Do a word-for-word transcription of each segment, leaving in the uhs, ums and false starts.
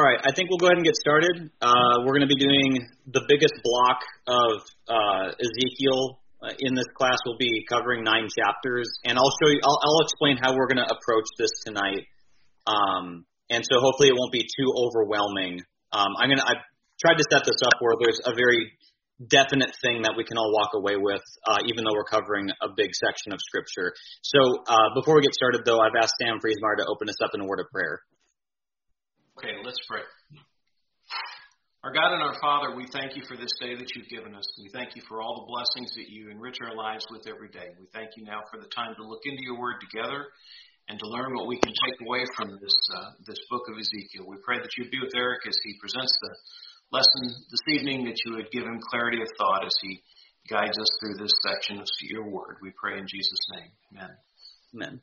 All right, I think we'll go ahead and get started. Uh, we're going to be doing the biggest block of uh, Ezekiel uh, in this class. We'll be covering nine chapters, and I'll show you. I'll, I'll explain how we're going to approach this tonight. Um, and so hopefully it won't be too overwhelming. Um, I'm gonna. I've tried to set this up where there's a very definite thing that we can all walk away with, uh, even though we're covering a big section of Scripture. So uh, before we get started, though, I've asked Sam Friesmar to open us up in a word of prayer. Okay, let's pray. Our God and our Father, we thank you for this day that you've given us. We thank you for all the blessings that you enrich our lives with every day. We thank you now for the time to look into your word together and to learn what we can take away from this uh, this book of Ezekiel. We pray that you be with Eric as he presents the lesson this evening, that you would give him clarity of thought as he guides us through this section of your word. We pray in Jesus' name. Amen. Amen.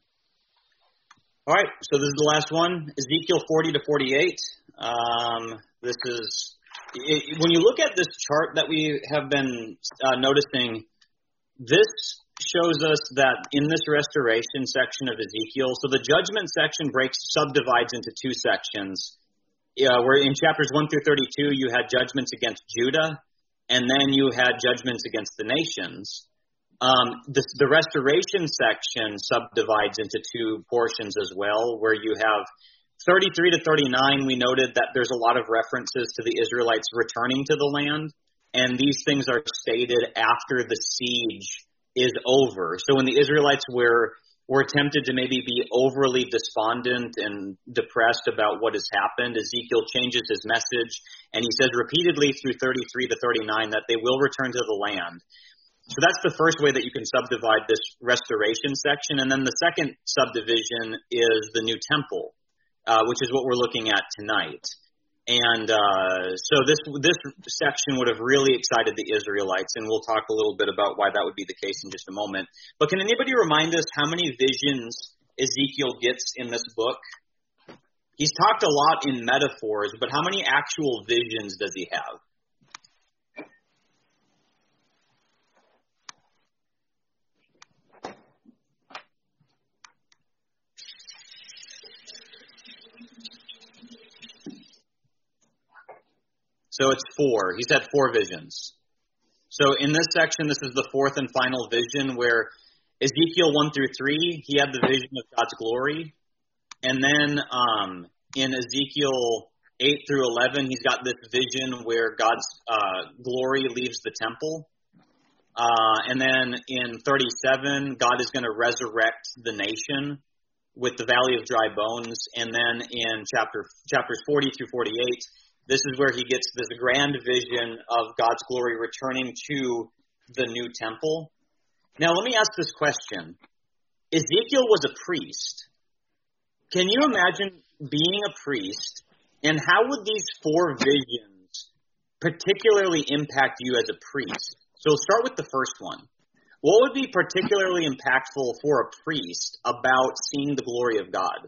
All right, so this is the last one, Ezekiel forty to forty-eight. Um, this is, it, when you look at this chart that we have been uh, noticing, this shows us that in this restoration section of Ezekiel, so the judgment section breaks, subdivides into two sections. Uh, where in chapters one through thirty-two, you had judgments against Judah, and then you had judgments against the nations. Um, the, the restoration section subdivides into two portions as well, where you have thirty-three to thirty-nine. We noted that there's a lot of references to the Israelites returning to the land, and these things are stated after the siege is over. So when the Israelites were were tempted to maybe be overly despondent and depressed about what has happened, Ezekiel changes his message, and he says repeatedly through thirty-three to thirty-nine that they will return to the land. So that's the first way that you can subdivide this restoration section. And then the second subdivision is the new temple, uh, which is what we're looking at tonight. And uh, so this this section would have really excited the Israelites, and we'll talk a little bit about why that would be the case in just a moment. But can anybody remind us how many visions Ezekiel gets in this book? He's talked a lot in metaphors, but how many actual visions does he have? So it's four. He's had four visions. So in this section, this is the fourth and final vision where Ezekiel one through three, he had the vision of God's glory. And then um, in Ezekiel eight through eleven, he's got this vision where God's uh, glory leaves the temple. Uh, and then in thirty-seven, God is going to resurrect the nation with the valley of dry bones. And then in chapter chapters forty through forty-eight, this is where he gets this grand vision of God's glory returning to the new temple. Now, let me ask this question. Ezekiel was a priest. Can you imagine being a priest, and how would these four visions particularly impact you as a priest? So we'll start with the first one. What would be particularly impactful for a priest about seeing the glory of God?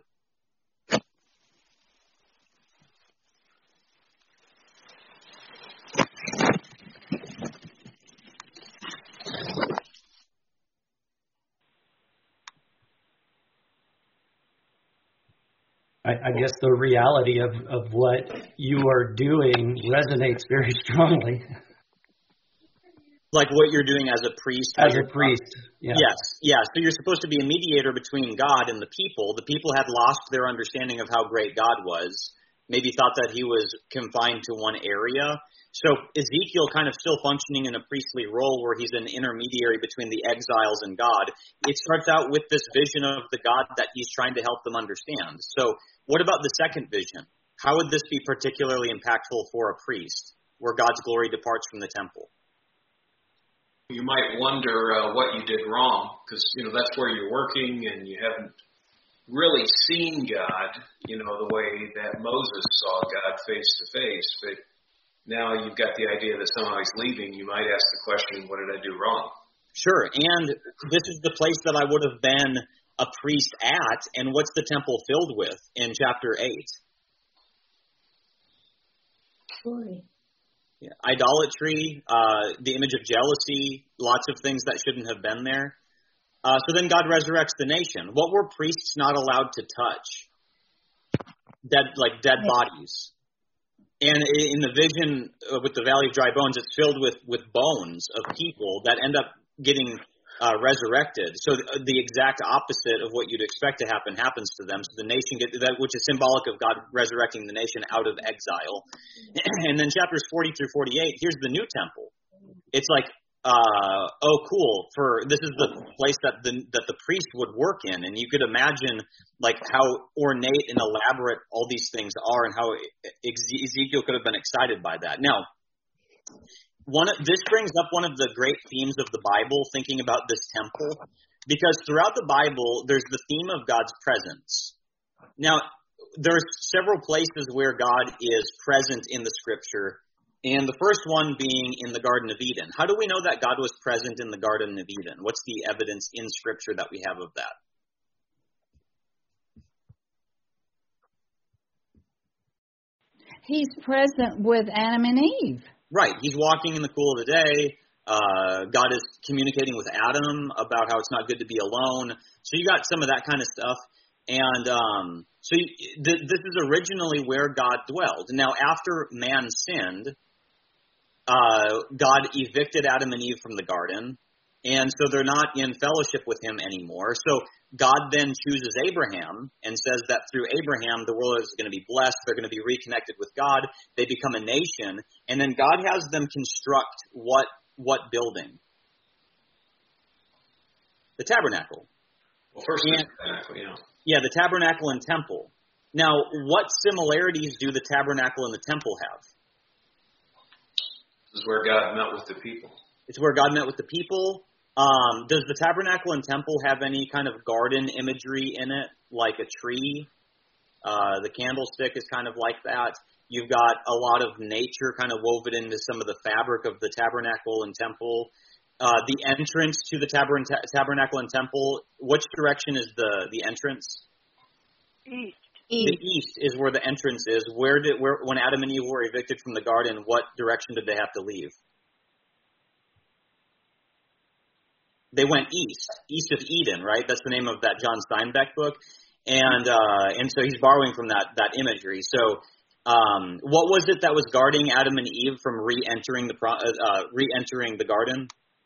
I, I guess the reality of, of what you are doing resonates very strongly. Like what you're doing as a priest. As a priest, yeah. Yes, yeah. So you're supposed to be a mediator between God and the people. The people had lost their understanding of how great God was, maybe thought that he was confined to one area. So Ezekiel kind of still functioning in a priestly role where he's an intermediary between the exiles and God. It starts out with this vision of the God that he's trying to help them understand. So what about the second vision? How would this be particularly impactful for a priest where God's glory departs from the temple? You might wonder uh, what you did wrong, because, you know, that's where you're working and you haven't really seen God, you know, the way that Moses saw God face to face. But now you've got the idea that somehow he's leaving. You might ask the question, what did I do wrong? Sure. And this is the place that I would have been a priest at. And what's the temple filled with in chapter eight? Glory. Yeah. Idolatry, uh, the image of jealousy, lots of things that shouldn't have been there. Uh, so then God resurrects the nation. What were priests not allowed to touch? Dead, like dead bodies. And in the vision with the Valley of Dry Bones, it's filled with, with bones of people that end up getting uh, resurrected. So the exact opposite of what you'd expect to happen happens to them. So the nation gets that, which is symbolic of God resurrecting the nation out of exile. And then chapters forty through forty-eight, here's the new temple. It's like, uh, oh, cool. For this is the place that the that the priest would work in, and you could imagine like how ornate and elaborate all these things are, and how Ezekiel could have been excited by that. Now, one of, this brings up one of the great themes of the Bible, thinking about this temple, because throughout the Bible, there's the theme of God's presence. Now, there's several places where God is present in the Scripture, and the first one being in the Garden of Eden. How do we know that God was present in the Garden of Eden? What's the evidence in Scripture that we have of that? He's present with Adam and Eve. Right. He's walking in the cool of the day. Uh, God is communicating with Adam about how it's not good to be alone. So you got some of that kind of stuff. And um, so you, th- this is originally where God dwelled. Now, after man sinned, uh, God evicted Adam and Eve from the garden. And so they're not in fellowship with him anymore. So God then chooses Abraham and says that through Abraham, the world is going to be blessed. They're going to be reconnected with God. They become a nation. And then God has them construct what what building? The tabernacle. Well, first and, the tabernacle, yeah. Yeah, the tabernacle and temple. Now, what similarities do the tabernacle and the temple have? This is where God met with the people. It's where God met with the people. Um, does the tabernacle and temple have any kind of garden imagery in it, like a tree? Uh, the candlestick is kind of like that. You've got a lot of nature kind of woven into some of the fabric of the tabernacle and temple. Uh, the entrance to the tabern- tabernacle and temple, which direction is the, the entrance? East. East. The east is where the entrance is. Where did where when Adam and Eve were evicted from the garden, what direction did they have to leave? They went east, east of Eden, right? That's the name of that John Steinbeck book, and uh, and so he's borrowing from that that imagery. So, um, what was it that was guarding Adam and Eve from re-entering the uh, re-entering the garden?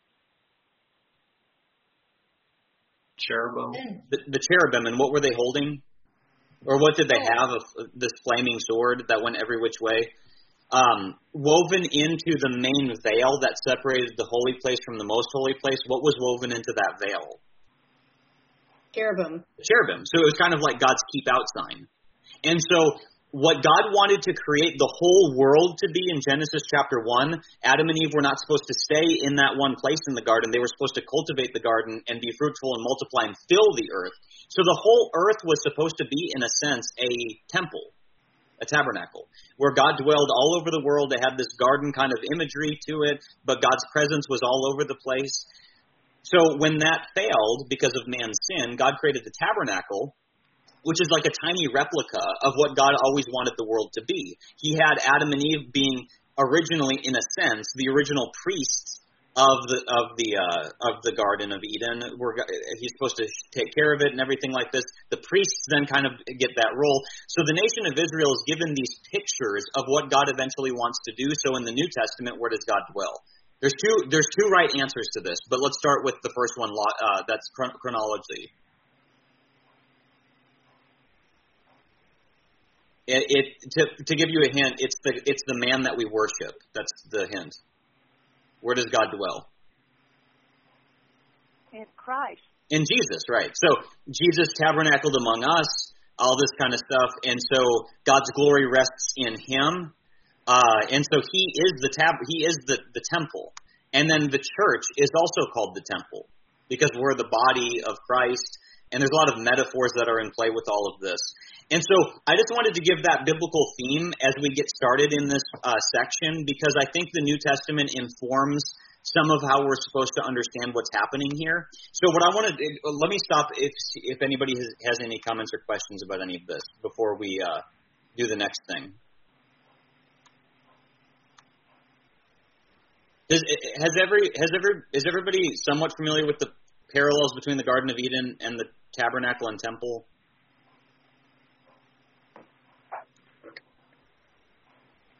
Cherubim. The, the cherubim, and what were they holding? Or what did they have? Of this flaming sword that went every which way? Um, woven into the main veil that separated the holy place from the most holy place, what was woven into that veil? Cherubim. Cherubim. So it was kind of like God's keep out sign. And so what God wanted to create the whole world to be in Genesis chapter one, Adam and Eve were not supposed to stay in that one place in the garden. They were supposed to cultivate the garden and be fruitful and multiply and fill the earth. So the whole earth was supposed to be, in a sense, a temple, a tabernacle, where God dwelled all over the world. They had this garden kind of imagery to it, but God's presence was all over the place. So when that failed because of man's sin, God created the tabernacle, which is like a tiny replica of what God always wanted the world to be. He had Adam and Eve being originally, in a sense, the original priests of the of the uh, of the Garden of Eden. We're, he's supposed to take care of it and everything like this. The priests then kind of get that role. So the nation of Israel is given these pictures of what God eventually wants to do. So in the New Testament, where does God dwell? There's two there's two right answers to this, but let's start with the first one. Uh, that's chron- chronology. It, it to to give you a hint, it's the it's the man that we worship. That's the hint. Where does God dwell? In Christ. In Jesus, right. So Jesus tabernacled among us, all this kind of stuff, and so God's glory rests in him. Uh, and so he is the tab he is the, the temple. And then the church is also called the temple because we're the body of Christ. And there's a lot of metaphors that are in play with all of this. And so I just wanted to give that biblical theme as we get started in this uh, section, because I think the New Testament informs some of how we're supposed to understand what's happening here. So what I want to do, let me stop if if anybody has, has any comments or questions about any of this before we uh, do the next thing. Does, has every has every is everybody somewhat familiar with the parallels between the Garden of Eden and the tabernacle and temple?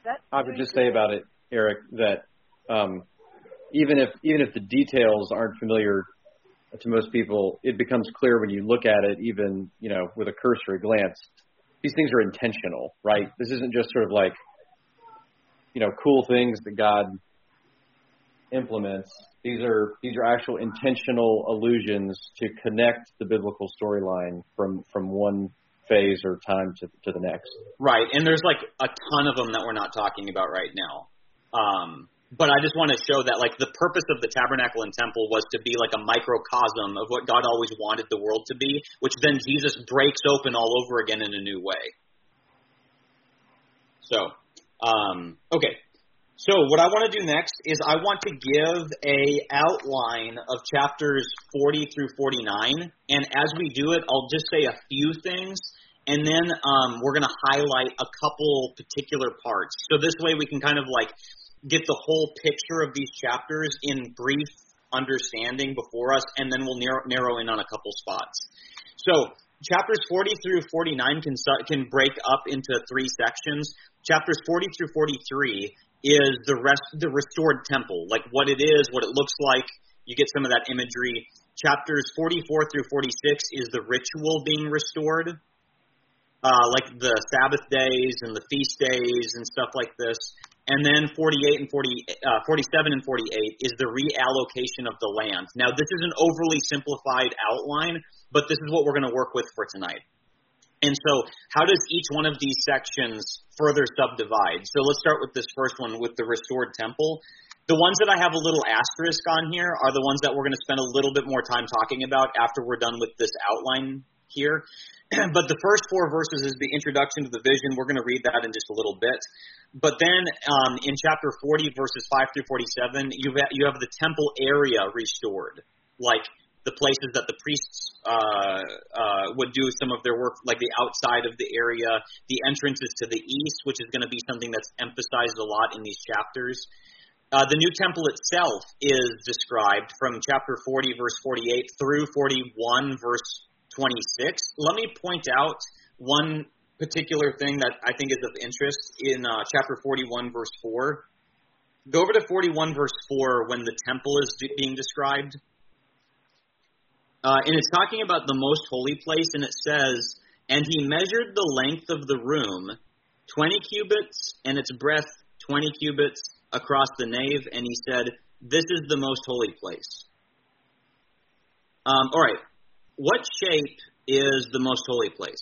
That's I would just say about it, Eric, that um, even if even if the details aren't familiar to most people, it becomes clear when you look at it, even you know with a cursory glance. These things are intentional, right? This isn't just sort of like you know cool things that God implements. These are these are actual intentional allusions to connect the biblical storyline from from one phase or time to to the next. Right, and there's like a ton of them that we're not talking about right now. Um, but I just want to show that like the purpose of the tabernacle and temple was to be like a microcosm of what God always wanted the world to be, which then Jesus breaks open all over again in a new way. So, um, okay. So what I want to do next is I want to give a outline of chapters forty through forty-nine, and as we do it, I'll just say a few things, and then um, we're going to highlight a couple particular parts. So this way we can kind of like get the whole picture of these chapters in brief understanding before us, and then we'll narrow, narrow in on a couple spots. So chapters forty through forty-nine can can break up into three sections. Chapters forty through forty-three is the rest the restored temple, like what it is, what it looks like. You get some of that imagery. Chapters forty-four through forty-six is the ritual being restored, uh, like the Sabbath days and the feast days and stuff like this. And then forty-eight and forty, uh, forty-seven and forty-eight is the reallocation of the land. Now, this is an overly simplified outline, but this is what we're going to work with for tonight. And so how does each one of these sections further subdivide? So let's start with this first one with the restored temple. The ones that I have a little asterisk on here are the ones that we're going to spend a little bit more time talking about after we're done with this outline here. But the first four verses is the introduction to the vision. We're going to read that in just a little bit. But then um, in chapter forty, verses five through forty-seven, you have, you have the temple area restored, like the places that the priests uh, uh, would do some of their work, like the outside of the area, the entrances to the east, which is going to be something that's emphasized a lot in these chapters. Uh, the new temple itself is described from chapter forty, verse forty-eight, through forty-one, verse twenty-six. Let me point out one particular thing that I think is of interest in uh, chapter forty-one, verse four. Go over to forty-one, verse four, when the temple is d- being described. Uh, and it's talking about the most holy place, and it says, "And he measured the length of the room, twenty cubits, and its breadth twenty cubits across the nave, and he said, this is the most holy place." Um, all right, what shape is the most holy place?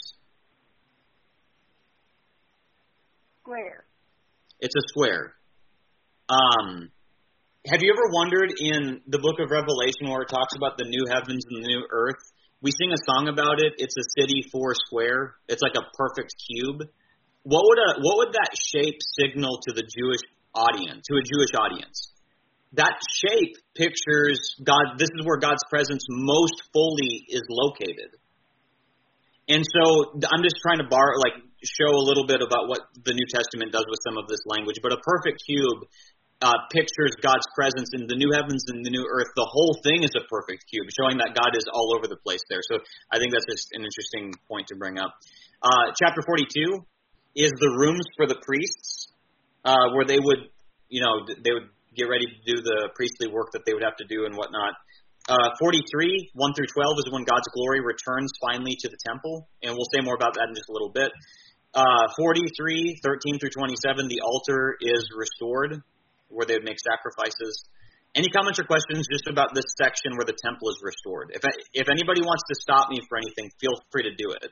Square. It's a square. Um... Have you ever wondered in the book of Revelation where it talks about the new heavens and the new earth? We sing a song about it. It's a city four square. It's like a perfect cube. What would a what would that shape signal to the Jewish audience, to a Jewish audience? That shape pictures God. This is where God's presence most fully is located. And so I'm just trying to bar, like, show a little bit about what the New Testament does with some of this language. But a perfect cube Uh, pictures God's presence in the new heavens and the new earth. The whole thing is a perfect cube, showing that God is all over the place there. So I think that's just an interesting point to bring up. Uh, chapter forty-two is the rooms for the priests, uh, where they would, you know, they would get ready to do the priestly work that they would have to do and whatnot. Uh, forty-three, one through twelve is when God's glory returns finally to the temple, and we'll say more about that in just a little bit. Uh, forty-three, thirteen through twenty-seven, the altar is restored, where they would make sacrifices. Any comments or questions just about this section where the temple is restored? If if anybody wants to stop me for anything, feel free to do it.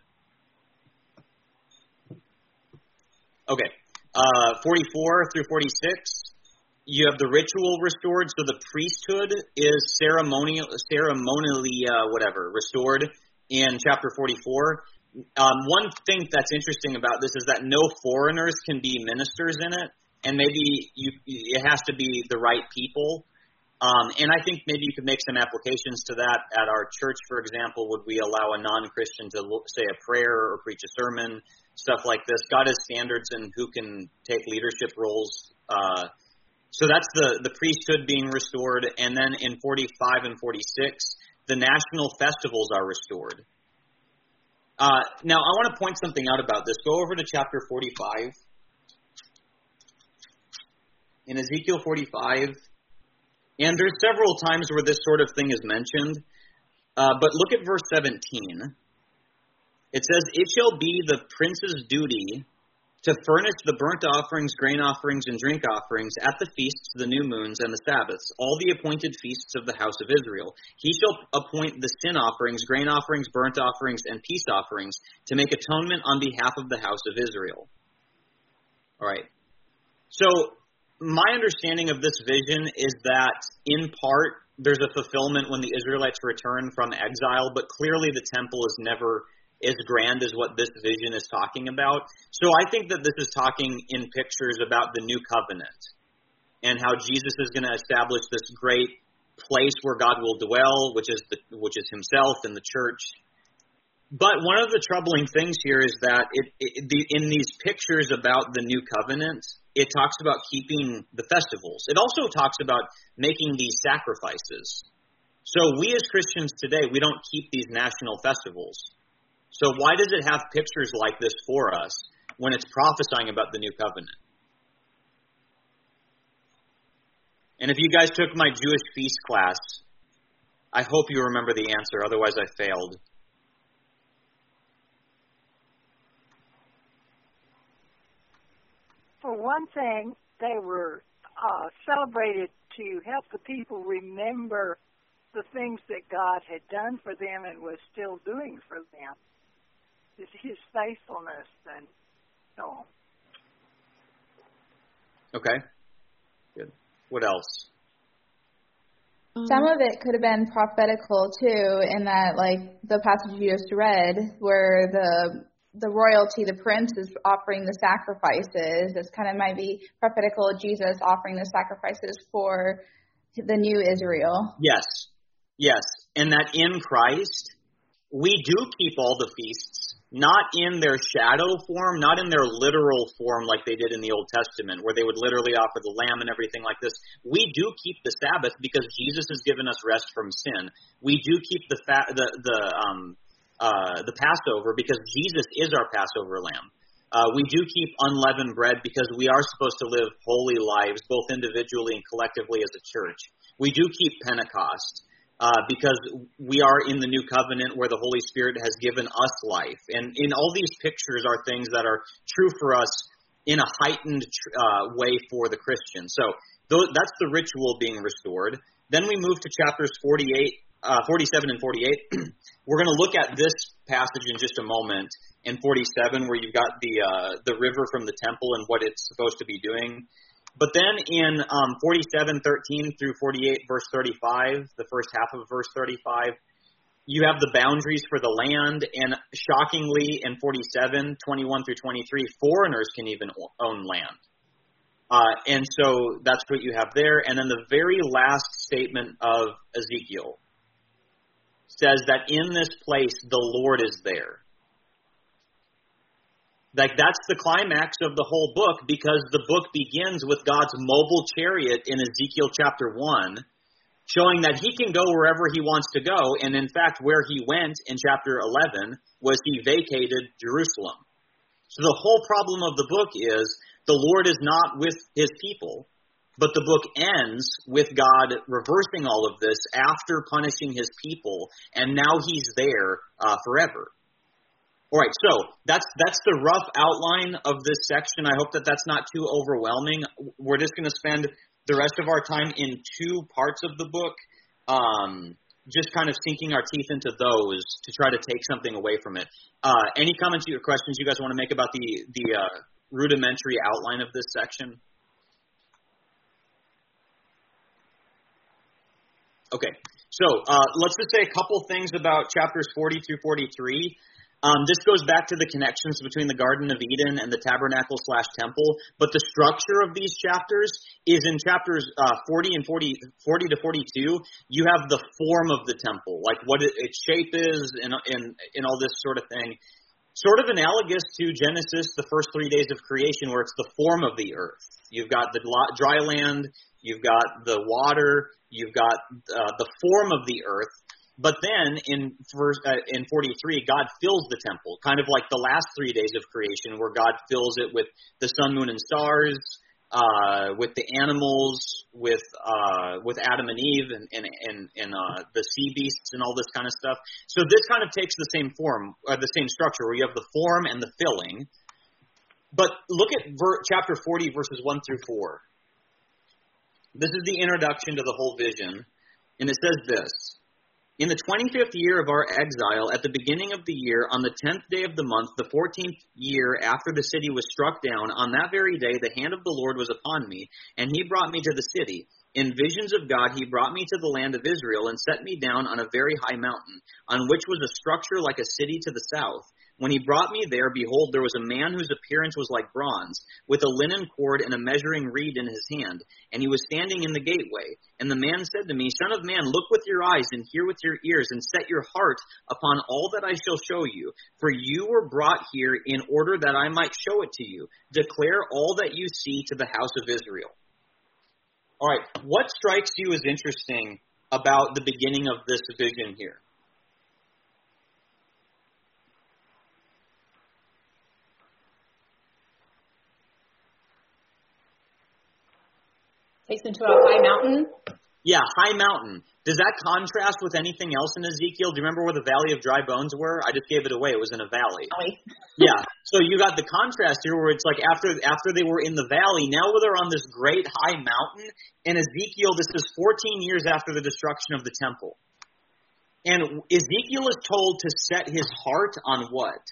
Okay. Uh, forty-four through forty-six, you have the ritual restored. So the priesthood is ceremonial, ceremonially, uh, whatever, restored in chapter forty-four. Um, one thing that's interesting about this is that no foreigners can be ministers in it. And maybe you, it has to be the right people. Um, and I think maybe you could make some applications to that at our church, for example. Would we allow a non-Christian to say a prayer or preach a sermon, stuff like this? God has standards in who can take leadership roles. Uh, so that's the, the priesthood being restored. And then in forty-five and forty-six, the national festivals are restored. Uh, now, I want to point something out about this. Go over to chapter forty-five. in Ezekiel forty-five, and there's several times where this sort of thing is mentioned, uh, but look at verse seventeen. It says, "It shall be the prince's duty to furnish the burnt offerings, grain offerings, and drink offerings at the feasts, the new moons, and the Sabbaths, all the appointed feasts of the house of Israel. He shall appoint the sin offerings, grain offerings, burnt offerings, and peace offerings to make atonement on behalf of the house of Israel." All right. So my understanding of this vision is that, in part, there's a fulfillment when the Israelites return from exile, but clearly the temple is never as grand as what this vision is talking about. So I think that this is talking in pictures about the new covenant and how Jesus is going to establish this great place where God will dwell, which is the, which is himself and the church. But one of the troubling things here is that it, it, the, in these pictures about the new covenant, it talks about keeping the festivals. It also talks about making these sacrifices. So we as Christians today, we don't keep these national festivals. So why does it have pictures like this for us when it's prophesying about the new covenant? And if you guys took my Jewish feast class, I hope you remember the answer. Otherwise, I failed. For one thing, they were uh, celebrated to help the people remember the things that God had done for them and was still doing for them. His, his faithfulness and so on. Okay. Good. What else? Some of it could have been prophetical too, in that, like the passage you just read, where the the royalty, the prince, is offering the sacrifices. This kind of might be prophetical of Jesus offering the sacrifices for the new Israel. Yes, yes, and that in Christ we do keep all the feasts, not in their shadow form, not in their literal form like they did in the Old Testament, where they would literally offer the lamb and everything like this. We do keep the Sabbath because Jesus has given us rest from sin. We do keep the fa- the the um uh the Passover because Jesus is our Passover lamb. Uh, we do keep unleavened bread because we are supposed to live holy lives, both individually and collectively as a church. We do keep Pentecost. Uh, because we are in the new covenant where the Holy Spirit has given us life. And in all these pictures are things that are true for us in a heightened uh, way for the Christian. So th- that's the ritual being restored. Then we move to chapters forty-eight, uh, forty-seven and forty-eight. We're going to look at this passage in just a moment in forty-seven, where you've got the uh, the river from the temple and what it's supposed to be doing. But then in um, forty-seven, thirteen through forty-eight, verse thirty-five, the first half of verse thirty-five, you have the boundaries for the land. And shockingly, in forty-seven, twenty-one through twenty-three, foreigners can even own land. Uh, and so that's what you have there. And then the very last statement of Ezekiel says that in this place, the Lord is there. Like, that's the climax of the whole book, because the book begins with God's mobile chariot in Ezekiel chapter one, showing that he can go wherever he wants to go. And in fact, where he went in chapter eleven was he vacated Jerusalem. So the whole problem of the book is the Lord is not with his people, but the book ends with God reversing all of this after punishing his people, and now he's there uh, forever. All right, so that's that's the rough outline of this section. I hope that that's not too overwhelming. We're just going to spend the rest of our time in two parts of the book, um, just kind of sinking our teeth into those to try to take something away from it. Uh, any comments or questions you guys want to make about the, the uh, rudimentary outline of this section? Okay, so uh, let's just say a couple things about chapters forty through forty-three. Um, this goes back to the connections between the Garden of Eden and the tabernacle slash temple, but the structure of these chapters is in chapters uh, forty and forty, forty to forty-two. You have the form of the temple, like what it, its shape is, and, and and all this sort of thing. Sort of analogous to Genesis, the first three days of creation, where it's the form of the earth. You've got the dry land, you've got the water, you've got uh, the form of the earth. But then in verse, uh, in forty-three, God fills the temple, kind of like the last three days of creation, where God fills it with the sun, moon, and stars, uh, with the animals, with uh, with Adam and Eve, and and and, and uh, the sea beasts and all this kind of stuff. So this kind of takes the same form, uh, the same structure, where you have the form and the filling. But look at ver- chapter forty, verses one through four. This is the introduction to the whole vision, and it says this. In the twenty-fifth year of our exile, at the beginning of the year, on the tenth day of the month, the fourteenth year after the city was struck down, on that very day the hand of the Lord was upon me, and he brought me to the city. In visions of God, he brought me to the land of Israel and set me down on a very high mountain, on which was a structure like a city to the south. When he brought me there, behold, there was a man whose appearance was like bronze, with a linen cord and a measuring reed in his hand, and he was standing in the gateway. And the man said to me, Son of man, look with your eyes and hear with your ears, and set your heart upon all that I shall show you. For you were brought here in order that I might show it to you. Declare all that you see to the house of Israel. All right, what strikes you as interesting about the beginning of this vision here? Takes them to a high mountain. Yeah, high mountain. Does that contrast with anything else in Ezekiel? Do you remember where the Valley of Dry Bones were? I just gave it away. It was in a valley. Valley. Yeah. So you got the contrast here where it's like after after they were in the valley, now they're on this great high mountain. In Ezekiel, this is fourteen years after the destruction of the temple. And Ezekiel is told to set his heart on what?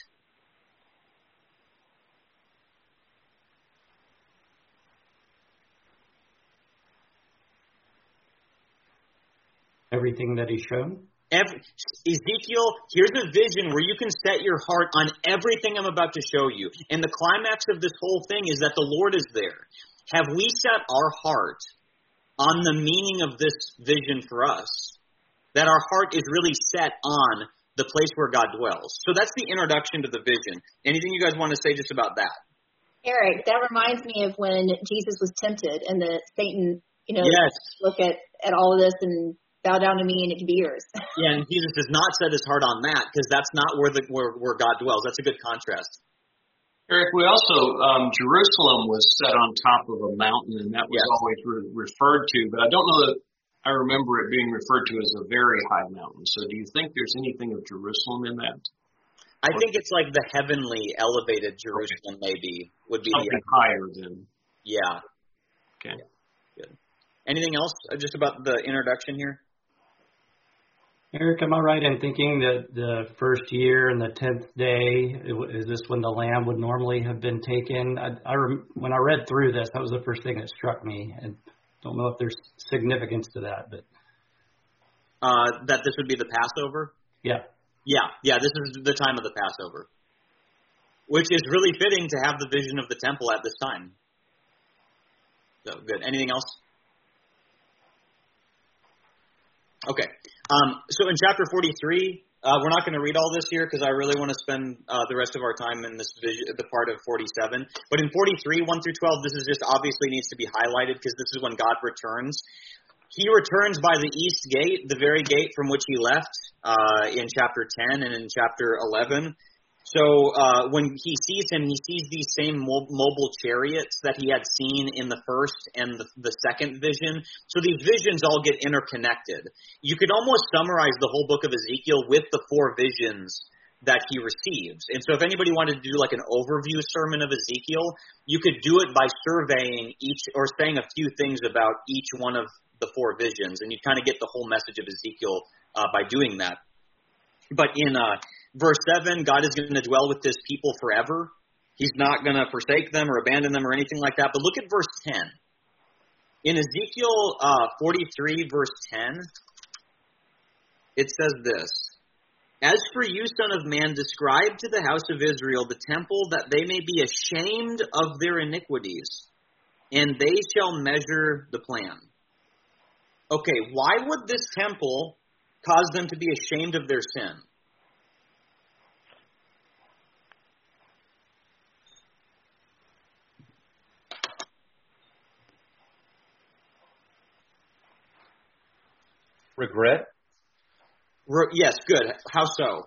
Everything that he's shown? Every, Ezekiel, here's a vision where you can set your heart on everything I'm about to show you. And the climax of this whole thing is that the Lord is there. Have we set our heart on the meaning of this vision for us? That our heart is really set on the place where God dwells. So that's the introduction to the vision. Anything you guys want to say just about that? Eric, that reminds me of when Jesus was tempted and the Satan, you know, yes. look at, at all of this and bow down to me and it can be yours. Yeah, and Jesus does not set his heart on that because that's not where the where, where God dwells. That's a good contrast. Eric, we also, um, Jerusalem was set on top of a mountain, and that was yes. always re- referred to, but I don't know that I remember it being referred to as a very high mountain. So do you think there's anything of Jerusalem in that? I think it's like the heavenly elevated Jerusalem okay. maybe would be something the higher than. Yeah. Okay. Yeah. Good. Anything else just about the introduction here? Eric, am I right in thinking that the first year and the tenth day, is this when the lamb would normally have been taken? I, I when I read through this, that was the first thing that struck me. And don't know if there's significance to that, but uh, that this would be the Passover. Yeah, yeah, yeah. This is the time of the Passover, which is really fitting to have the vision of the temple at this time. So good. Anything else? Okay. Um, so in chapter forty-three, uh, we're not going to read all this here because I really want to spend uh, the rest of our time in this vision, the part of forty-seven. But in forty-three, one through twelve, this is just obviously needs to be highlighted because this is when God returns. He returns by the east gate, the very gate from which he left uh, in chapter ten and in chapter eleven. So uh, when he sees him, he sees these same mo- mobile chariots that he had seen in the first and the, the second vision. So these visions all get interconnected. You could almost summarize the whole book of Ezekiel with the four visions that he receives. And so if anybody wanted to do like an overview sermon of Ezekiel, you could do it by surveying each or saying a few things about each one of the four visions. And you kind of get the whole message of Ezekiel uh, by doing that. But in uh, verse seven, God is going to dwell with this people forever. He's not going to forsake them or abandon them or anything like that. But look at verse ten. In Ezekiel uh, forty-three, verse ten, it says this. As for you, son of man, describe to the house of Israel the temple that they may be ashamed of their iniquities, and they shall measure the plan. Okay, why would this temple cause them to be ashamed of their sin? Regret? Re- yes, good. How so?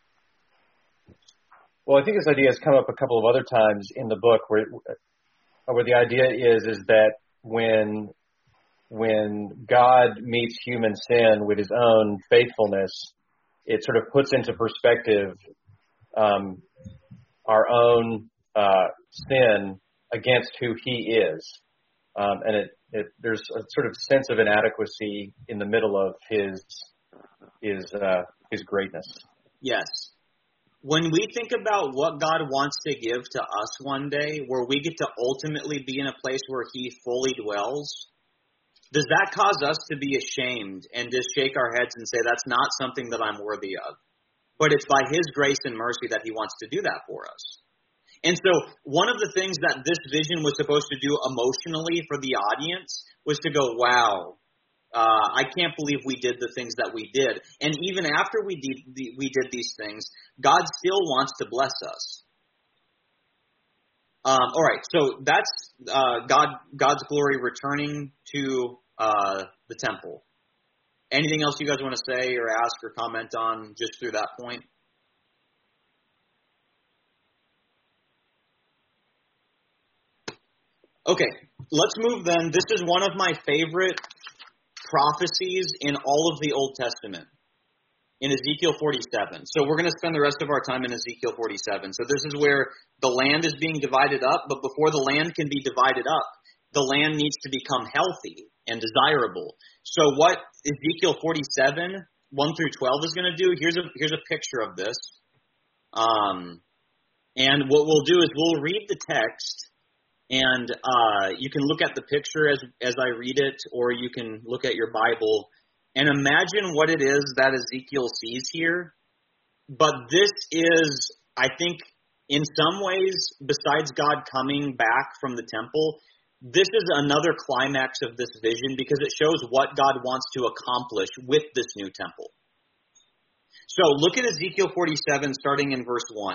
Well, I think this idea has come up a couple of other times in the book where where the idea is, is that when when God meets human sin with his own faithfulness, it sort of puts into perspective um, our own uh, sin against who he is. Um, and it, it, there's a sort of sense of inadequacy in the middle of his his uh, his greatness. Yes. When we think about what God wants to give to us one day, where we get to ultimately be in a place where he fully dwells, does that cause us to be ashamed and just shake our heads and say, that's not something that I'm worthy of? But it's by his grace and mercy that he wants to do that for us. And so one of the things that this vision was supposed to do emotionally for the audience was to go, wow, uh, I can't believe we did the things that we did. And even after we did, we did these things, God still wants to bless us. Um, all right, so that's uh, God, God's glory returning to uh, the temple. Anything else you guys want to say or ask or comment on just through that point? Okay, let's move then. This is one of my favorite prophecies in all of the Old Testament, in Ezekiel forty-seven. So we're going to spend the rest of our time in Ezekiel forty-seven. So this is where the land is being divided up, but before the land can be divided up, the land needs to become healthy and desirable. So what Ezekiel forty-seven, one through twelve is going to do, here's a here's a picture of this. Um, and what we'll do is we'll read the text, and uh, you can look at the picture as as I read it, or you can look at your Bible and imagine what it is that Ezekiel sees here. But this is, I think, in some ways, besides God coming back from the temple, this is another climax of this vision because it shows what God wants to accomplish with this new temple. So look at Ezekiel forty-seven, starting in verse one.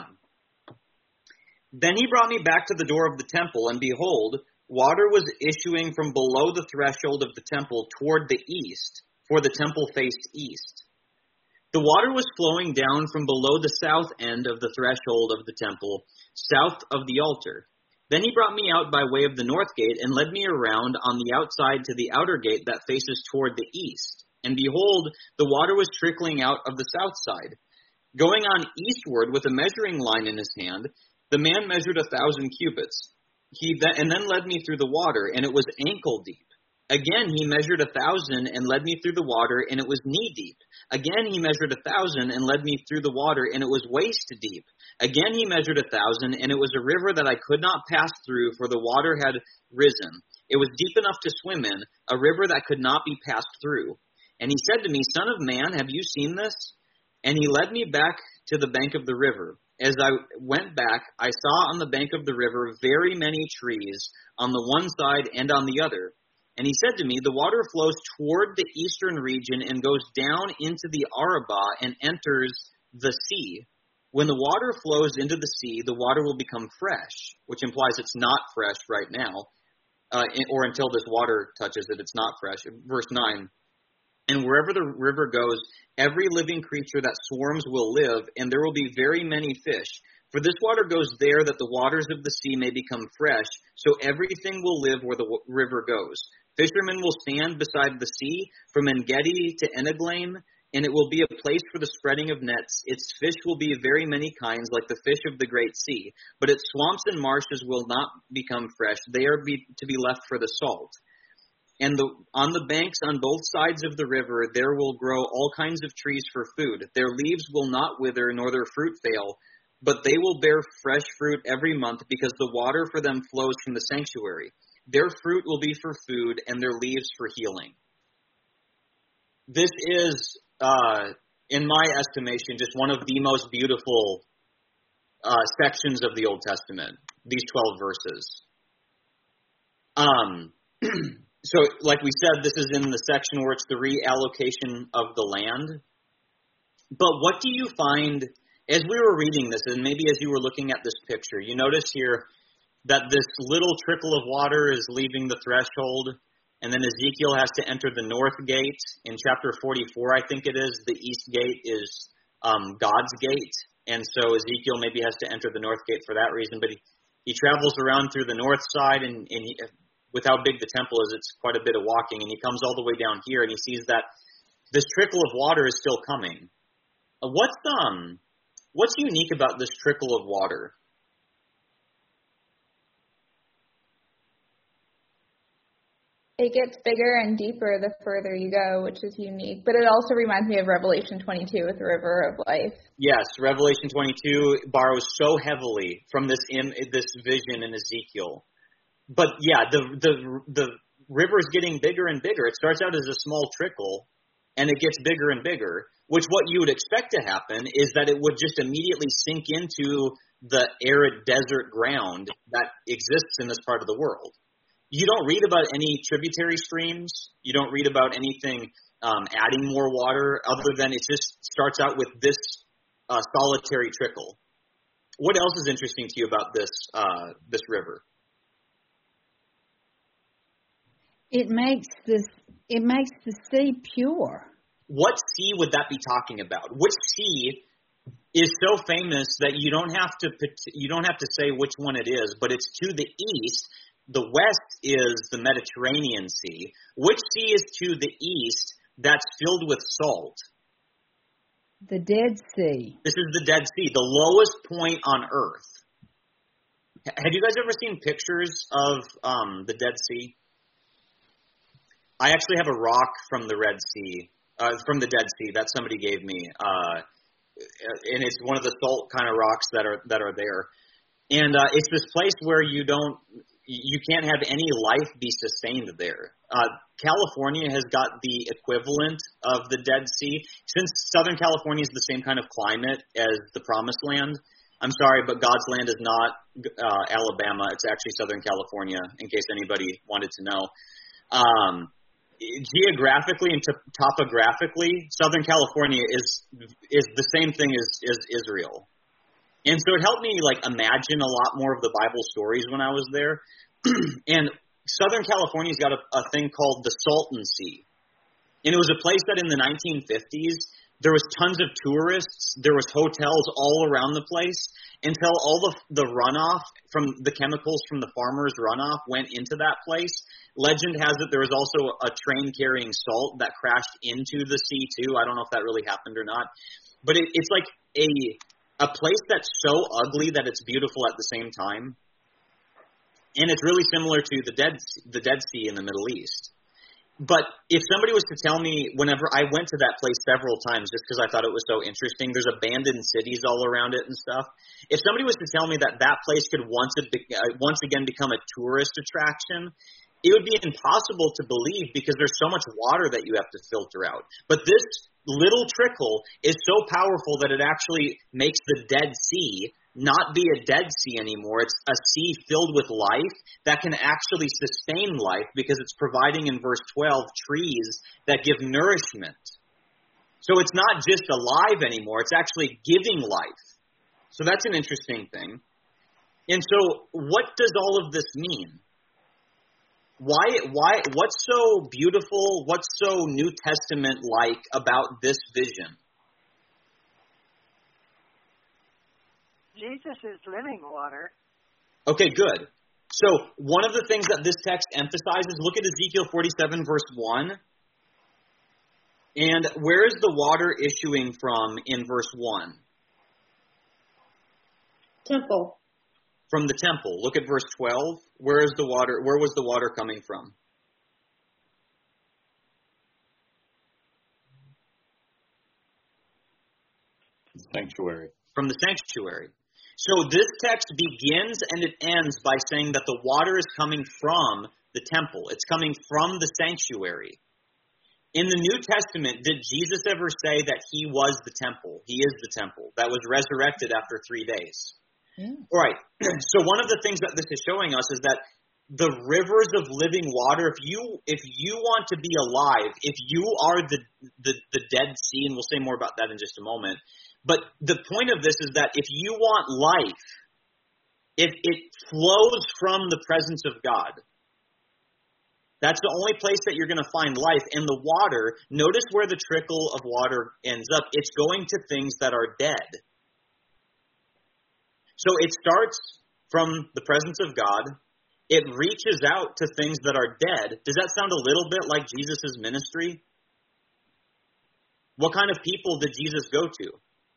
Then he brought me back to the door of the temple, and behold, water was issuing from below the threshold of the temple toward the east, for the temple faced east. The water was flowing down from below the south end of the threshold of the temple, south of the altar. Then he brought me out by way of the north gate and led me around on the outside to the outer gate that faces toward the east. And behold, the water was trickling out of the south side. Going on eastward with a measuring line in his hand, the man measured a thousand cubits. He th- and then led me through the water, and it was ankle deep. Again he measured a thousand and led me through the water, and it was knee deep. Again he measured a thousand and led me through the water, and it was waist deep. Again he measured a thousand, and it was a river that I could not pass through, for the water had risen. It was deep enough to swim in, a river that could not be passed through. And he said to me, Son of man, have you seen this? And he led me back to the bank of the river. As I went back, I saw on the bank of the river very many trees, on the one side and on the other. And he said to me, the water flows toward the eastern region and goes down into the Arabah and enters the sea. When the water flows into the sea, the water will become fresh, which implies it's not fresh right now, uh, or until this water touches it, it's not fresh. Verse nine, and wherever the river goes, every living creature that swarms will live, and there will be very many fish. For this water goes there that the waters of the sea may become fresh, so everything will live where the river goes. Fishermen will stand beside the sea from En-Gedi to Eneglaim, and it will be a place for the spreading of nets. Its fish will be of very many kinds, like the fish of the great sea. But its swamps and marshes will not become fresh. They are be, to be left for the salt. And the, on the banks on both sides of the river there will grow all kinds of trees for food. Their leaves will not wither, nor their fruit fail, but they will bear fresh fruit every month, because the water for them flows from the sanctuary. Their fruit will be for food, and their leaves for healing. This is, uh, in my estimation, just one of the most beautiful uh, sections of the Old Testament, these twelve verses. Um, so, like we said, this is in the section where it's the reallocation of the land. But what do you find, as we were reading this, and maybe as you were looking at this picture, you notice here that this little trickle of water is leaving the threshold, and then Ezekiel has to enter the north gate. In chapter forty-four, I think it is, the east gate is um, God's gate, and so Ezekiel maybe has to enter the north gate for that reason. But he, he travels around through the north side, and, and he, with how big the temple is, it's quite a bit of walking, and he comes all the way down here, and he sees that this trickle of water is still coming. Uh, what's um, what's unique about this trickle of water? It gets bigger and deeper the further you go, which is unique. But it also reminds me of Revelation twenty-two with the river of life. Yes, Revelation twenty-two borrows so heavily from this in, this vision in Ezekiel. But yeah, the the the river is getting bigger and bigger. It starts out as a small trickle, and it gets bigger and bigger. Which what you would expect to happen is that it would just immediately sink into the arid desert ground that exists in this part of the world. You don't read about any tributary streams. You don't read about anything um, adding more water other than it just starts out with this uh, solitary trickle. What else is interesting to you about this uh, this river? It makes this. It makes the sea pure. What sea would that be talking about? Which sea is so famous that you don't have to you don't have to say which one it is, but it's to the east. The west is the Mediterranean Sea. Which sea is to the east that's filled with salt? The Dead Sea. This is the Dead Sea, the lowest point on Earth. Have you guys ever seen pictures of um, the Dead Sea? I actually have a rock from the Red Sea, uh, from the Dead Sea that somebody gave me, uh, and it's one of the salt kind of rocks that are that are there. And uh, it's this place where you don't. You can't have any life be sustained there. Uh, California has got the equivalent of the Dead Sea. Since Southern California is the same kind of climate as the Promised Land, I'm sorry, but God's land is not uh, Alabama. It's actually Southern California, in case anybody wanted to know. Um, geographically and to- topographically, Southern California is is the same thing as, as Israel. And so it helped me like imagine a lot more of the Bible stories when I was there. And Southern California's got a, a thing called the Salton Sea. And it was a place that in the nineteen fifties, there was tons of tourists. There was hotels all around the place until all the, the runoff from the chemicals from the farmers' runoff went into that place. Legend has it there was also a train carrying salt that crashed into the sea too. I don't know if that really happened or not. But it, it's like a... a place that's so ugly that it's beautiful at the same time. And it's really similar to the Dead the Dead Sea in the Middle East. But if somebody was to tell me, whenever I went to that place several times just because I thought it was so interesting, there's abandoned cities all around it and stuff. If somebody was to tell me that that place could once, once again become a tourist attraction, it would be impossible to believe because there's so much water that you have to filter out. But this little trickle is so powerful that it actually makes the Dead Sea not be a dead sea anymore. It's a sea filled with life that can actually sustain life because it's providing in verse twelve trees that give nourishment. So it's not just alive anymore. It's actually giving life. So that's an interesting thing. And so what does all of this mean? Why, why, what's so beautiful, what's so New Testament-like about this vision? Jesus is living water. Okay, good. So one of the things that this text emphasizes, look at Ezekiel forty-seven, verse one. And where is the water issuing from in verse one? Temple. From the temple. Look at verse twelve. Where is the water? Where was the water coming from? Sanctuary. From the sanctuary. So this text begins and it ends by saying that the water is coming from the temple. It's coming from the sanctuary. In the New Testament, did Jesus ever say that he was the temple? He is the temple that was resurrected after three days. Yeah. All right. So one of the things that this is showing us is that the rivers of living water, if you if you want to be alive, if you are the, the, the Dead Sea, and we'll say more about that in just a moment, but the point of this is that if you want life, if it flows from the presence of God, that's the only place that you're going to find life. And the water, notice where the trickle of water ends up. It's going to things that are dead. So it starts from the presence of God. It reaches out to things that are dead. Does that sound a little bit like Jesus' ministry? What kind of people did Jesus go to?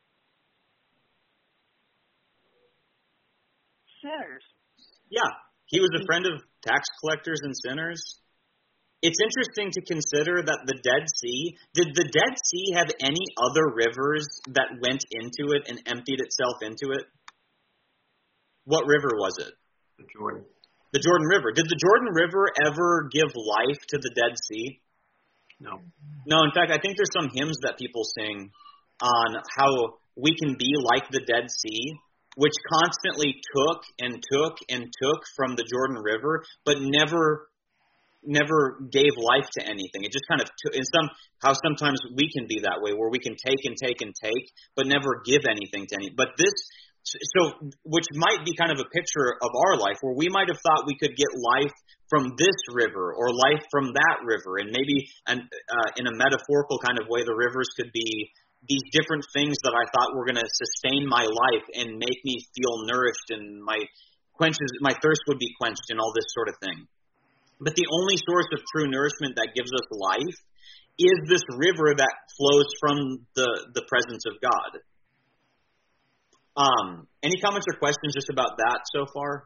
Sinners. Yeah, he was a friend of tax collectors and sinners. It's interesting to consider that the Dead Sea, did the Dead Sea have any other rivers that went into it and emptied itself into it? What river was it? The Jordan. The Jordan River. Did the Jordan River ever give life to the Dead Sea? No. No, in fact, I think there's some hymns that people sing on how we can be like the Dead Sea, which constantly took and took and took from the Jordan River, but never never gave life to anything. It just kind of took, in some, how sometimes we can be that way, where we can take and take and take, but never give anything to any. But this, so, which might be kind of a picture of our life, where we might have thought we could get life from this river or life from that river, and maybe an, uh, in a metaphorical kind of way, the rivers could be these different things that I thought were going to sustain my life and make me feel nourished, and my quenches, my thirst would be quenched, and all this sort of thing. But the only source of true nourishment that gives us life is this river that flows from the, the presence of God. Um, any comments or questions just about that so far?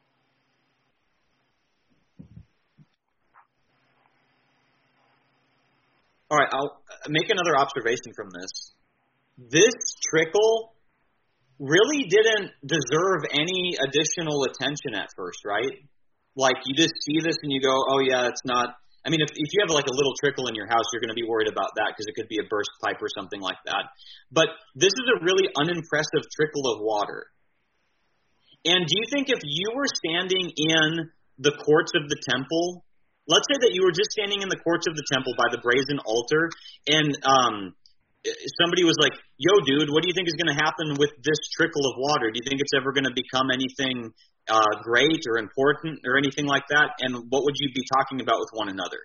All right, I'll make another observation from this. This trickle really didn't deserve any additional attention at first, right? Like, you just see this and you go, oh, yeah, it's not – I mean, if, if you have, like, a little trickle in your house, you're going to be worried about that because it could be a burst pipe or something like that. But this is a really unimpressive trickle of water. And do you think if you were standing in the courts of the temple – let's say that you were just standing in the courts of the temple by the brazen altar, and um, somebody was like, yo, dude, what do you think is going to happen with this trickle of water? Do you think it's ever going to become anything – Uh, great or important or anything like that? And what would you be talking about with one another?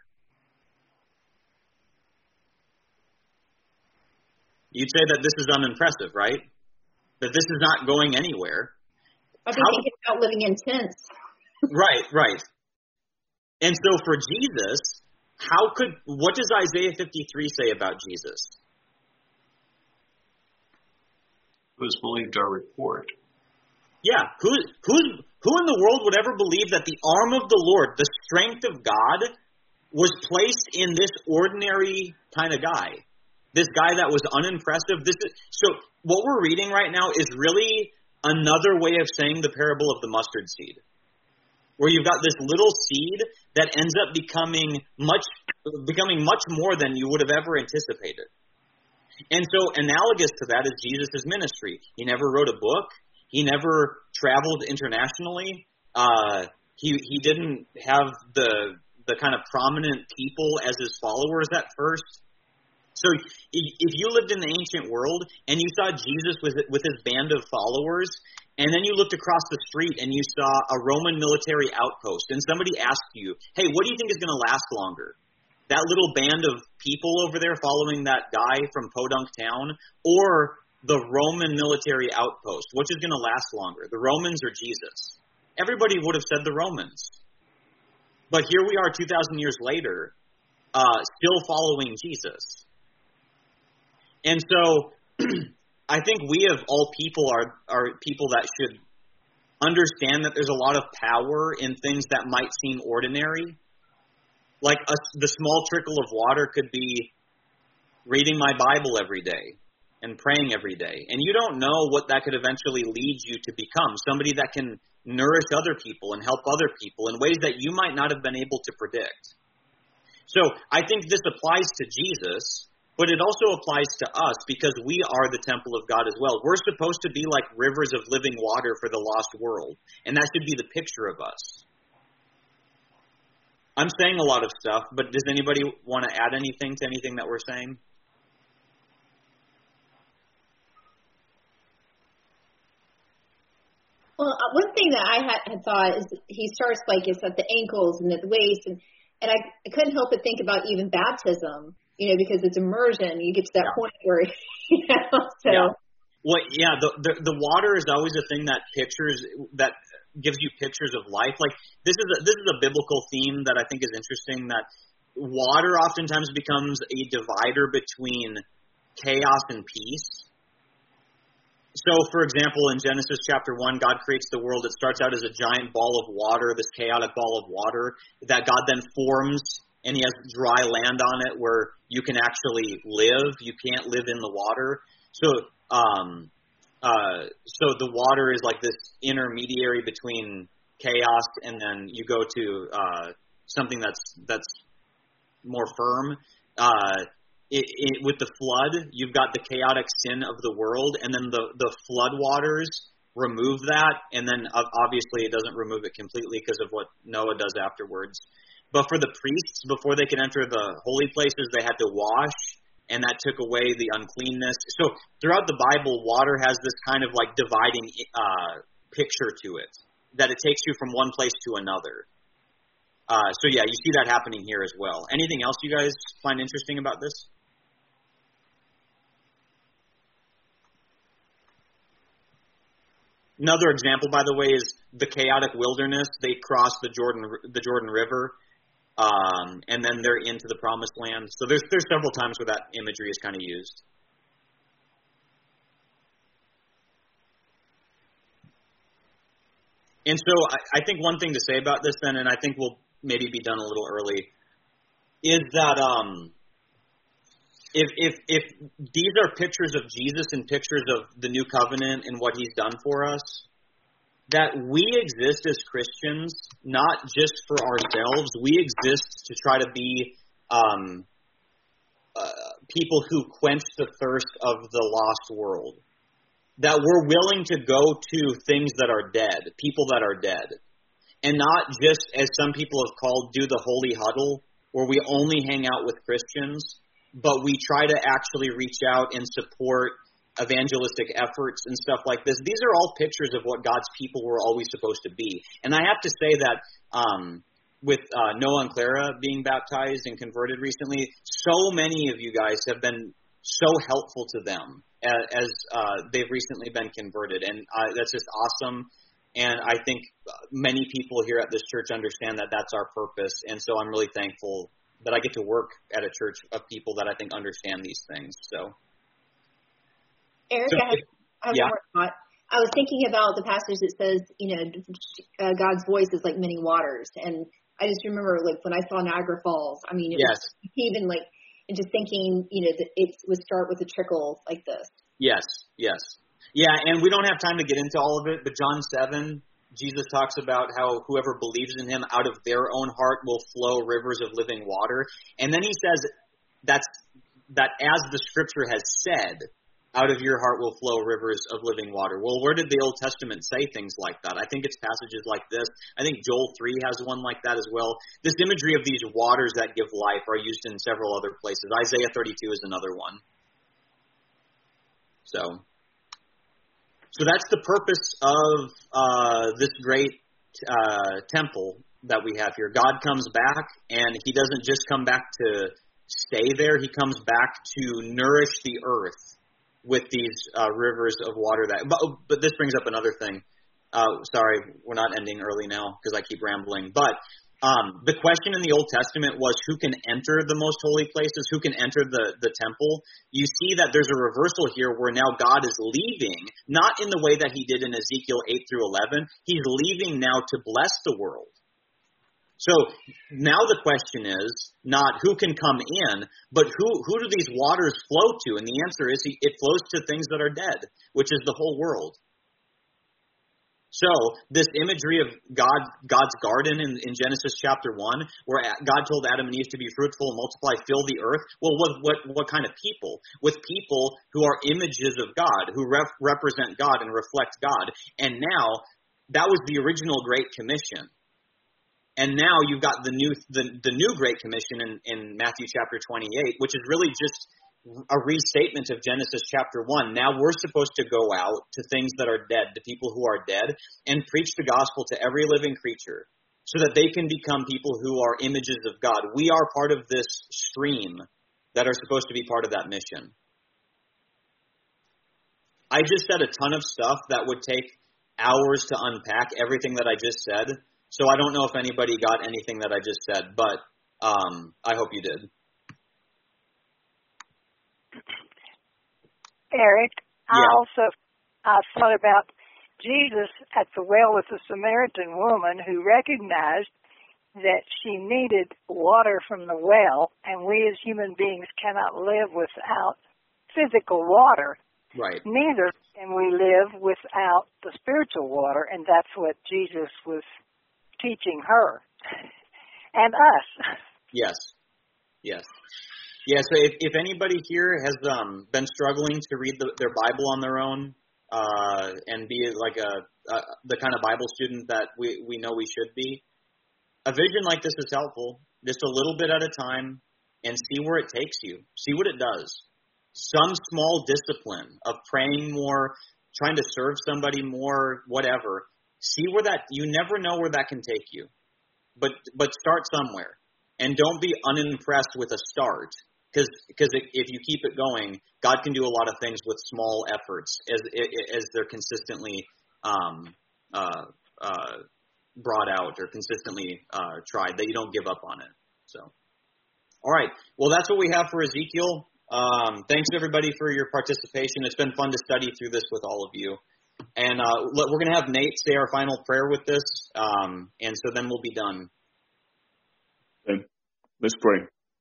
You'd say that this is unimpressive, right? That this is not going anywhere. I'd be thinking about living in tents. Right, right. And so for Jesus, how could, what does Isaiah fifty-three say about Jesus? Who's believed our report? Yeah, who, who, who in the world would ever believe that the arm of the Lord, the strength of God, was placed in this ordinary kind of guy? This guy that was unimpressive. This is, so what we're reading right now is really another way of saying the parable of the mustard seed, where you've got this little seed that ends up becoming much, becoming much more than you would have ever anticipated. And so analogous to that is Jesus' ministry. He never wrote a book. He never traveled internationally. Uh, he he didn't have the the kind of prominent people as his followers at first. So if you lived in the ancient world and you saw Jesus with with his band of followers, and then you looked across the street and you saw a Roman military outpost, and somebody asked you, "Hey, what do you think is going to last longer? That little band of people over there following that guy from Podunk Town, or the Roman military outpost? Which is going to last longer, the Romans or Jesus?" Everybody would have said the Romans. But here we are two thousand years later, uh, still following Jesus. And so I think we of all people are, are people that should understand that there's a lot of power in things that might seem ordinary. Like a, the small trickle of water could be reading my Bible every day and praying every day. And you don't know what that could eventually lead you to become, somebody that can nourish other people and help other people in ways that you might not have been able to predict. So I think this applies to Jesus, but it also applies to us because we are the temple of God as well. We're supposed to be like rivers of living water for the lost world, and that should be the picture of us. I'm saying a lot of stuff, but does anybody want to add anything to anything that we're saying? Well, one thing that I had, had thought is he starts like it's at the ankles and at the waist, and, and I, I couldn't help but think about even baptism, you know, because it's immersion. You get to that yeah. point where, you know, so. Yeah. Well, yeah, the, the the water is always a thing that pictures that gives you pictures of life. Like this is a, this is a biblical theme that I think is interesting, that water oftentimes becomes a divider between chaos and peace. So, for example, in Genesis chapter one, God creates the world. It starts out as a giant ball of water, this chaotic ball of water that God then forms, and he has dry land on it where you can actually live. You can't live in the water. So, um, uh, so the water is like this intermediary between chaos, and then you go to uh, something that's that's more firm. Uh, it, it, with the flood, you've got the chaotic sin of the world, and then the, the flood waters remove that, and then obviously it doesn't remove it completely because of what Noah does afterwards. But for the priests, before they could enter the holy places, they had to wash, and that took away the uncleanness. So throughout the Bible, water has this kind of like dividing uh, picture to it, that it takes you from one place to another. Uh, so yeah, you see that happening here as well. Anything else you guys find interesting about this? Another example, by the way, is the chaotic wilderness. They cross the Jordan the Jordan River, um, and then they're into the Promised Land. So there's there's several times where that imagery is kind of used. And so I, I think one thing to say about this then, and I think we'll maybe be done a little early, is that um, if if if these are pictures of Jesus and pictures of the new covenant and what he's done for us, that we exist as Christians not just for ourselves. We exist to try to be um, uh, people who quench the thirst of the lost world. That we're willing to go to things that are dead, people that are dead. And not just, as some people have called, do the holy huddle, where we only hang out with Christians, but we try to actually reach out and support evangelistic efforts and stuff like this. These are all pictures of what God's people were always supposed to be. And I have to say that um, with uh, Noah and Clara being baptized and converted recently, so many of you guys have been so helpful to them as, as uh, they've recently been converted. And uh, that's just awesome. And I think many people here at this church understand that that's our purpose. And so I'm really thankful that I get to work at a church of people that I think understand these things. So, Eric, so, I have, I have yeah. one more thought. I was thinking about the passage that says, you know, uh, God's voice is like many waters. And I just remember, like, when I saw Niagara Falls, I mean, it yes. was even like, and just thinking, you know, that it would start with a trickle like this. Yes, yes. Yeah, and we don't have time to get into all of it, but John seven, Jesus talks about how whoever believes in him out of their own heart will flow rivers of living water. And then he says that's that as the scripture has said, out of your heart will flow rivers of living water. Well, where did the Old Testament say things like that? I think it's passages like this. I think Joel three has one like that as well. This imagery of these waters that give life are used in several other places. Isaiah thirty-two is another one. So... So that's the purpose of uh, this great uh, temple that we have here. God comes back, and he doesn't just come back to stay there. He comes back to nourish the earth with these uh, rivers of water. That. But, but this brings up another thing. Uh, sorry, we're not ending early now because I keep rambling. But um, the question in the Old Testament was who can enter the most holy places, who can enter the, the temple. You see that there's a reversal here where now God is leaving, not in the way that he did in Ezekiel eight through eleven. He's leaving now to bless the world. So now the question is not who can come in, but who, who do these waters flow to? And the answer is it flows to things that are dead, which is the whole world. So this imagery of God, God's garden in, in Genesis chapter one, where God told Adam and Eve to be fruitful and multiply, fill the earth. Well, what what what kind of people? With people who are images of God, who rep, represent God and reflect God. And now that was the original Great Commission. And now you've got the new the, the new Great Commission in, in Matthew chapter twenty-eight, which is really just a restatement of Genesis chapter one. Now we're supposed to go out to things that are dead, to people who are dead, and preach the gospel to every living creature so that they can become people who are images of God. We are part of this stream that are supposed to be part of that mission. I just said a ton of stuff that would take hours to unpack everything that I just said. So I don't know if anybody got anything that I just said, but um, I hope you did. Eric, I Yeah. also I thought about Jesus at the well with the Samaritan woman who recognized that she needed water from the well, and we as human beings cannot live without physical water. Right. Neither can we live without the spiritual water, and that's what Jesus was teaching her and us. Yes. Yes. Yeah, so if, if anybody here has um, been struggling to read the, their Bible on their own uh, and be like a, a the kind of Bible student that we, we know we should be, a vision like this is helpful, just a little bit at a time, and see where it takes you. See what it does. Some small discipline of praying more, trying to serve somebody more, whatever. See where that, you never know where that can take you. But but start somewhere. And don't be unimpressed with a start. Because because if you keep it going, God can do a lot of things with small efforts as as they're consistently um, uh, uh, brought out or consistently uh, tried, that you don't give up on it. So, all right. Well, that's what we have for Ezekiel. Um, thanks, everybody, for your participation. It's been fun to study through this with all of you. And uh, we're going to have Nate say our final prayer with this, um, and so then we'll be done. Okay. Let's pray.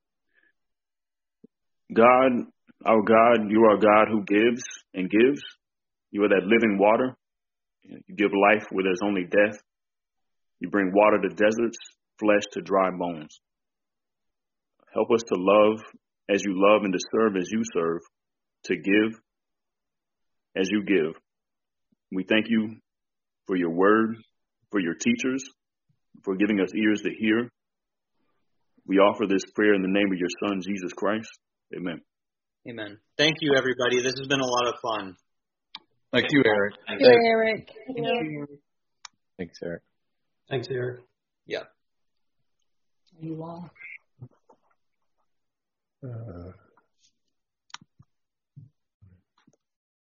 God, our God, you are a God who gives and gives. You are that living water. You give life where there's only death. You bring water to deserts, flesh to dry bones. Help us to love as you love and to serve as you serve, to give as you give. We thank you for your word, for your teachers, for giving us ears to hear. We offer this prayer in the name of your Son, Jesus Christ. Amen. Amen. Thank you, everybody. This has been a lot of fun. Thank you, Eric. Thank you, Eric. Thank you. Thanks, Eric. Thanks, Eric. Yeah. You all. Uh,